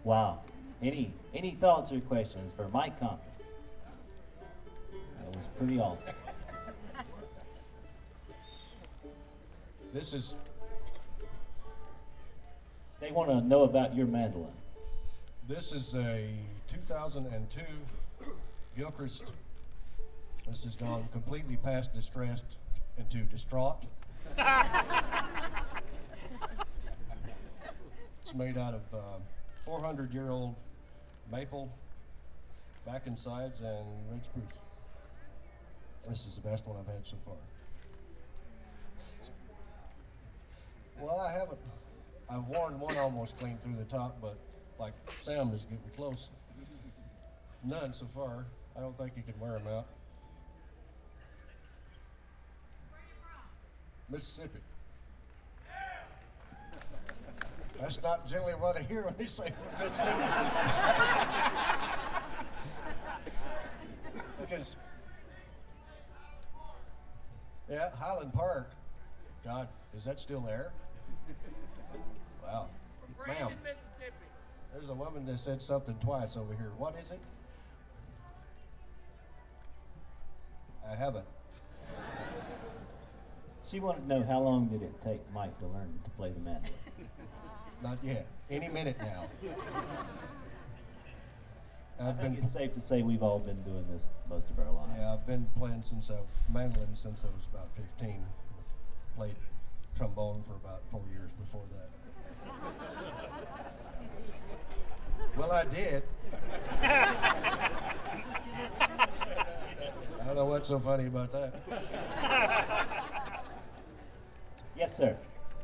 Wow. Any thoughts or questions for Mike Compton? That was pretty awesome. This is They want to know about your mandolin. this is a 2002 Gilchrist. This has gone completely past distressed into distraught. It's made out of 400-year-old maple back and sides and red spruce. This is the best one I've had so far. Well, I haven't. I've worn one almost clean through the top, but like Sam is getting close. None so far. I don't think you can wear them out. Mississippi. That's not generally what I hear when they say from Mississippi. Because, yeah, Highland Park. God, is that still there? Wow. Ma'am, Mississippi. there's a woman that said something twice over here. What is it? I haven't. She wanted to know how long did it take Mike to learn to play the mandolin? Not yet. Any minute now. I I've think been, it's safe to say we've all been doing this most of our lives. yeah, I've been playing mandolin since I was about 15. Played trombone for about 4 years before that. Well, I did. I don't know what's so funny about that. Yes, sir.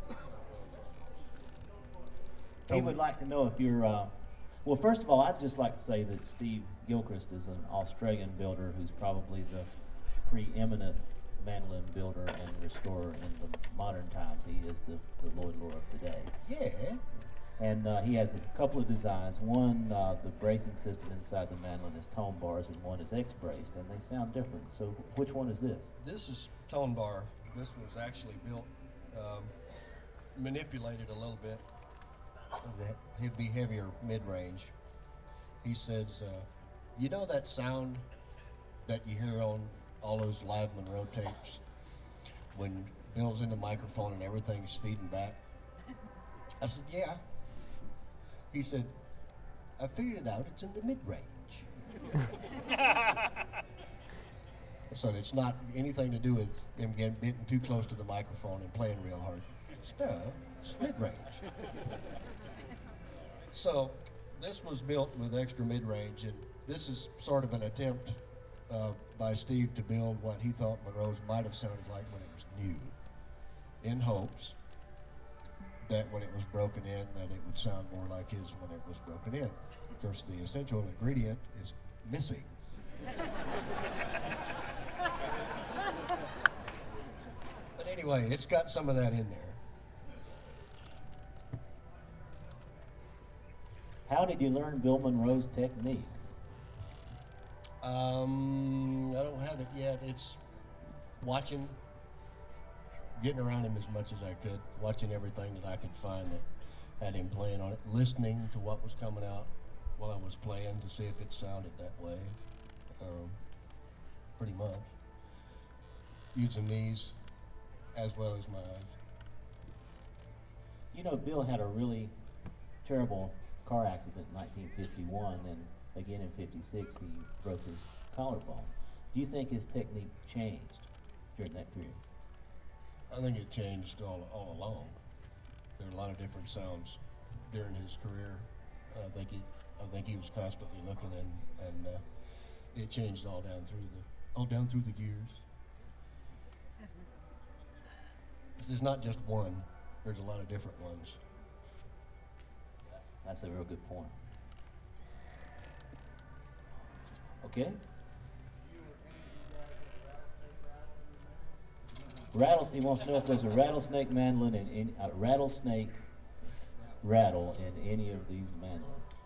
He would like to know if you're. Well, first of all, I'd just like to say that Steve Gilchrist is an Australian builder who's probably the preeminent mandolin builder and restorer in the modern times. He is the Lloyd Loar of today. Yeah. And he has a couple of designs. One, the bracing system inside the mandolin is tone bars, and one is X-braced, and they sound different. So, which one is this? This is tone bar. This was actually built, manipulated a little bit. He'd be heavier mid-range. He says, you know that sound that you hear on all those live Monroe tapes when Bill's in the microphone and everything's feeding back? I said, yeah. He said, I figured it out, it's in the mid-range. So it's not anything to do with him getting too close to the microphone and playing real hard. It's mid-range. So this was built with extra mid-range, and this is sort of an attempt by Steve to build what he thought Monroe's might have sounded like when it was new, in hopes that when it was broken in, that it would sound more like his when it was broken in. Of course, the essential ingredient is missing. But anyway, it's got some of that in there. How did you learn Bill Monroe's technique? I don't have it yet. It's watching, getting around him as much as I could, watching everything that I could find that had him playing on it, listening to what was coming out while I was playing to see if it sounded that way. Pretty much. Using these as well as my eyes. You know, Bill had a really terrible car accident in 1951, and again in 56 he broke his collarbone. Do you think his technique changed during that period? I think it changed all along. There are a lot of different sounds during his career. I think he was constantly looking, and it changed all down through the years. This is not just one. There's a lot of different ones. That's a real good point. Okay. He wants to know if there's a rattlesnake mandolin in any, a rattlesnake rattle in any of these mandolins.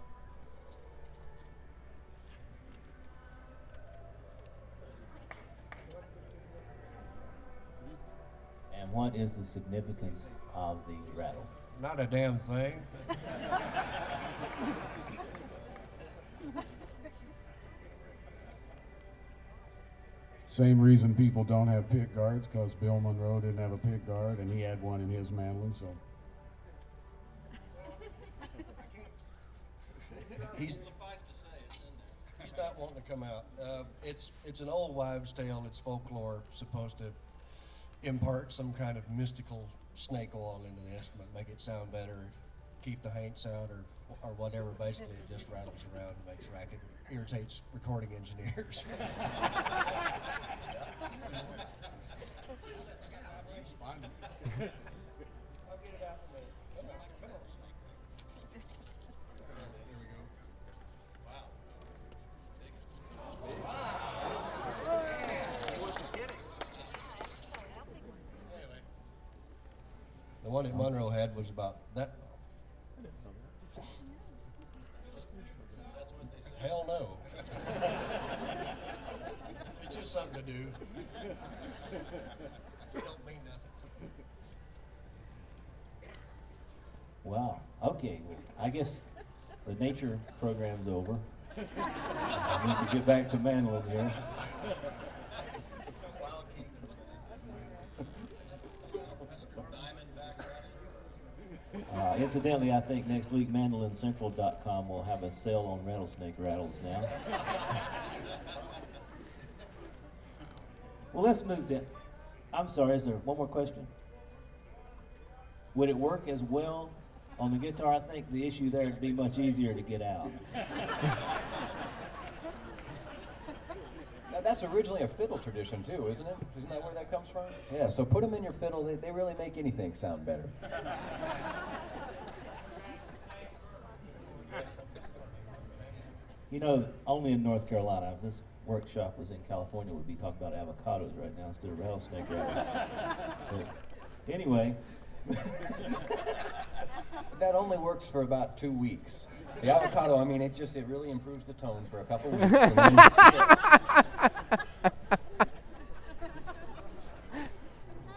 And what is the significance of the rattle? Not a damn thing. Same reason people don't have pick guards, because Bill Monroe didn't have a pick guard, and he had one in his mandolin, so. He's not wanting to come out. It's an old wives' tale. It's folklore, supposed to impart some kind of mystical snake oil into the instrument, make it sound better, keep the haints out, or whatever. Basically, it just rattles around and makes racket, irritates recording engineers. I'll get it out in a minute. Come on, come on. There we go. The one that Monroe had was about that. Hell no. It's just something to do. Don't mean nothing. Wow. Okay. Well, I guess the nature program's over. We need to get back to mandolin here. Incidentally, I think next week mandolincentral.com will have a sale on rattlesnake rattles now. Well, let's move that. I'm sorry, is there one more question? Would it work as well on the guitar? I think the issue there would be much easier to get out. Now, that's originally a fiddle tradition too, isn't it? Isn't that where that comes from? Yeah, so put them in your fiddle. They really make anything sound better. You know, only in North Carolina. If this workshop was in California, we'd be talking about avocados right now instead of rattlesnake rattles. But anyway. That only works for about 2 weeks. The avocado, I mean, it really improves the tone for a couple weeks. And then